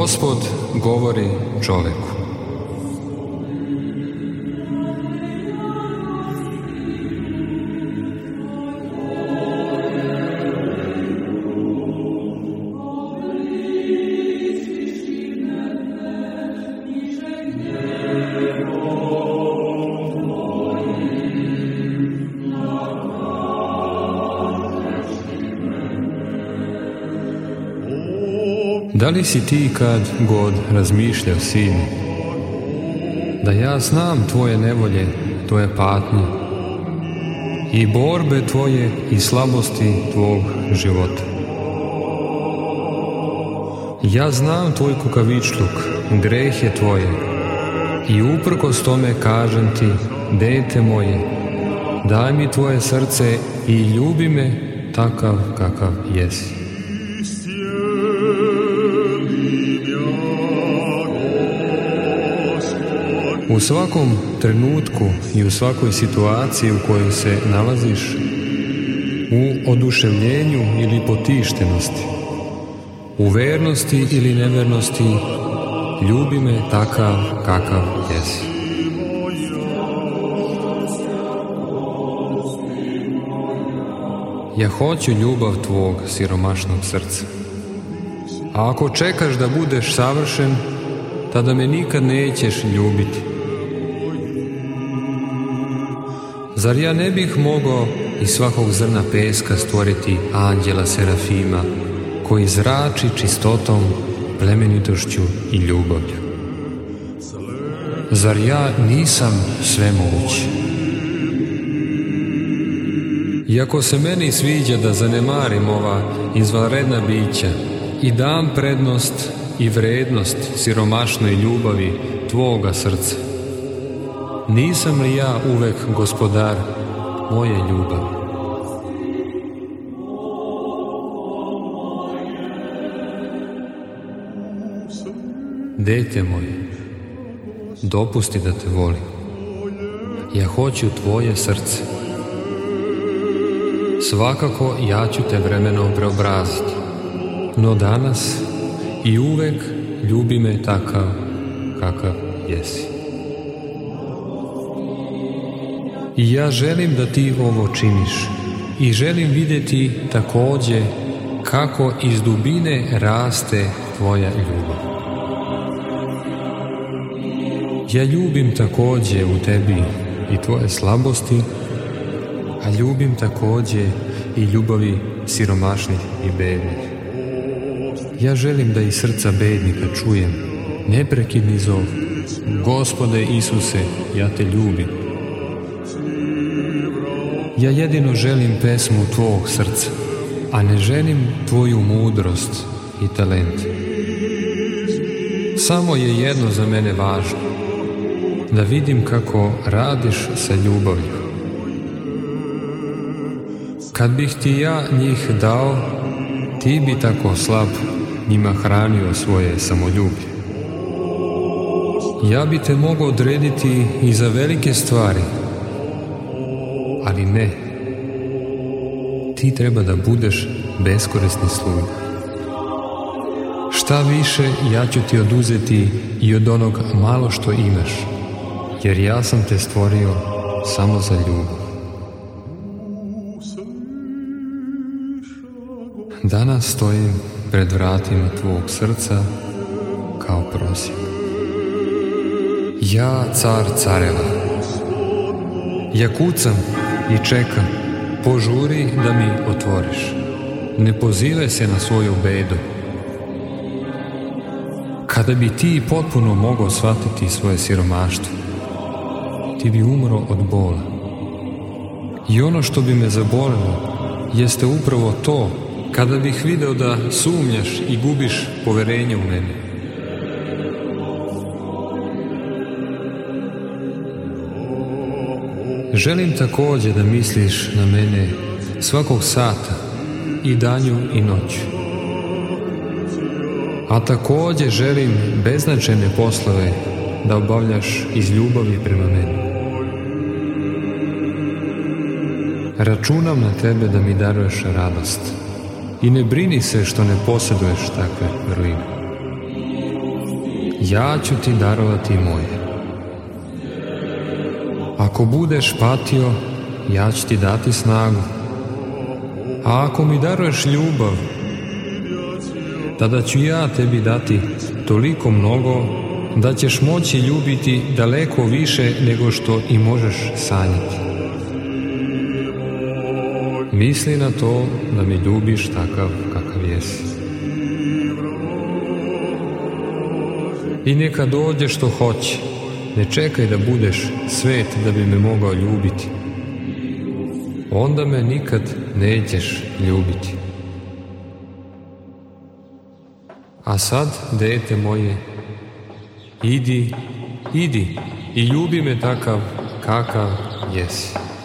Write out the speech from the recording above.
Gospod govori čoveku. Da li si ti kad god razmišljao, sine, da ja znam tvoje nevolje, tvoje patnje i borbe tvoje i slabosti tvog života? Ja znam tvoj kukavičluk, grehe tvoje i uprkos tome kažem ti, dete moje, daj mi tvoje srce i ljubi me takav kakav jesi. U svakom trenutku i u svakoj situaciji u kojoj se nalaziš, u oduševljenju ili potištenosti, u vernosti ili nevernosti, ljubi me takav kakav jesi. Ja hoću ljubav tvog siromašnog srca. A ako čekaš da budeš savršen, tada me nikad nećeš ljubiti. Zar ja ne bih mogao iz svakog zrna peska stvoriti anđela serafima koji zrači čistotom, plemenitošću i ljubavlju? Zar ja nisam svemoguć? Iako se meni sviđa da zanemarim ova izvanredna bića i dam prednost i vrednost siromašnoj ljubavi tvoga srca, nisam li ja uvek gospodar moje ljubavi? Dete moje, dopusti da te volim. Ja hoću tvoje srce. Svakako ja ću te vremenom preobraziti, no danas i uvek ljubi me takav kakav jesi. I ja želim da ti ovo činiš i želim vidjeti također kako iz dubine raste tvoja ljubav. Ja ljubim također u tebi i tvoje slabosti, a ljubim također i ljubavi siromašnih i bednih. Ja želim da iz srca bednika čujem neprekidni zov: Gospode Isuse, ja te ljubim. Ja jedino želim pesmu tvog srca, a ne želim tvoju mudrost i talent. Samo je jedno za mene važno, da vidim kako radiš sa ljubavlju. Kad bih ti ja njih dao, ti bi tako slab njima hranio svoje samoljublje. Ja bi te mogao odrediti i za velike stvari, ali ne. Ti treba da budeš beskorisni sluga. Šta više, ja ću ti oduzeti i od onog malo što imaš, jer ja sam te stvorio samo za ljubav. Danas stojim pred vratima tvog srca kao prosjek. Ja, car careva. Ja kucam i čekam, požuri da mi otvoriš. Ne pozivaj se na svoju bedu. Kada bi ti potpuno mogao shvatiti svoje siromaštvo, ti bi umro od bola. I ono što bi me zabolelo jeste upravo to, kada bih video da sumnjaš i gubiš poverenje u mene. Želim također da misliš na mene svakog sata, i danju i noću. A također želim beznačajne poslove da obavljaš iz ljubavi prema meni. Računam na tebe da mi daruješ radost i ne brini se što ne posjeduješ takve ruine. ja ću ti darovati moje. Ako budeš patio, ja ću ti dati snagu. A ako mi daruješ ljubav, tada ću ja tebi dati toliko mnogo da ćeš moći ljubiti daleko više nego što i možeš sanjati. Misli na to da mi ljubiš takav kakav jesi. I neka dođe što hoće. Ne čekaj da budeš svet da bi me mogao ljubiti. Onda me nikad nećeš ljubiti. A sad, dete moje, idi i ljubi me takav kakav jesi.